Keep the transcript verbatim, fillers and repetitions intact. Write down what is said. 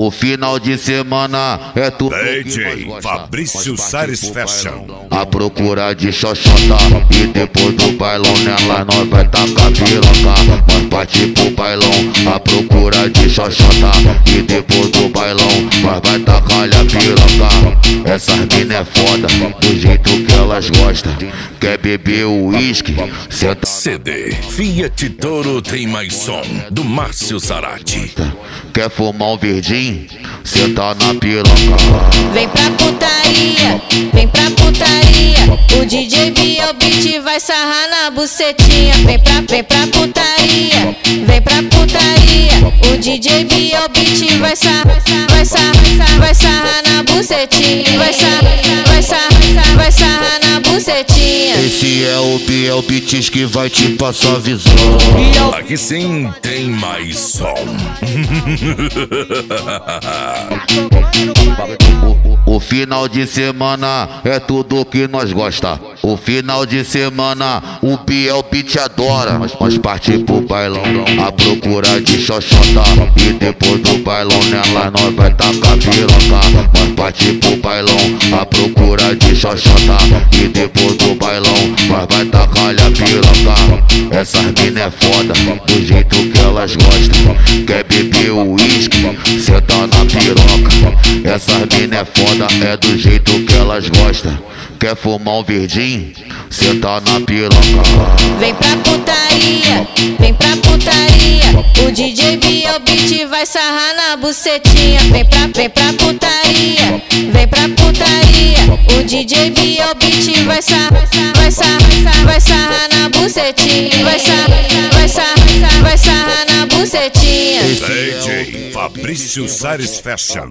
O final de semana é tudo D que J nós gosta. Fabrício Sares Fashion. A procura de xoxota e depois do bailão nela nós vai tacar piroca. Nós parte pro bailão, a procura de xoxota e depois do bailão nós vai tacar a piroca. Essas mina é foda, do jeito que elas gostam. Quer beber uísque? Senta. C D Fiat Toro tem mais som, do Márcio Zarate. Quer fumar um verdinho? Senta na piroca. Vem pra putaria, vem pra putaria. O D J Biel Beat vai sarrar na bucetinha. Vem pra, vem pra putaria, vem pra putaria. O D J Biel Beat vai sarrar, vai sarrar, vai sarrar na bucetinha. Vai sarrar, vai sarrar, vai sarrar na bucetinha. Esse é o Biel Beats que vai te passar a visão. Aqui sim tem mais som. O final de semana é tudo que nós gosta. O final de semana o Biel Beat adora. Nós, nós parte pro bailão, a procura de xoxota e depois do bailão nela nós vai tacar piroca. Nós parte pro bailão, a procura de xoxota e depois do bailão nós vai tacar a piroca. Essas mina é foda, do jeito que elas gostam. Quer beber uísque? Senta na piroca. Essas mina é foda, é do jeito que elas gostam. Quer fumar um verdinho? Senta na piroca. Vem pra putaria, vem pra putaria. O D J Biel Beat vai sarrar na bucetinha. Vem pra, vem pra putaria, vem pra putaria. O D J Biel Beat vai sarrar, vai sarrar, vai sarrar na bucetinha. Vai sarrar, vai sarrar, vai sarrar na bucetinha. D J Fabrício Sares Fashion.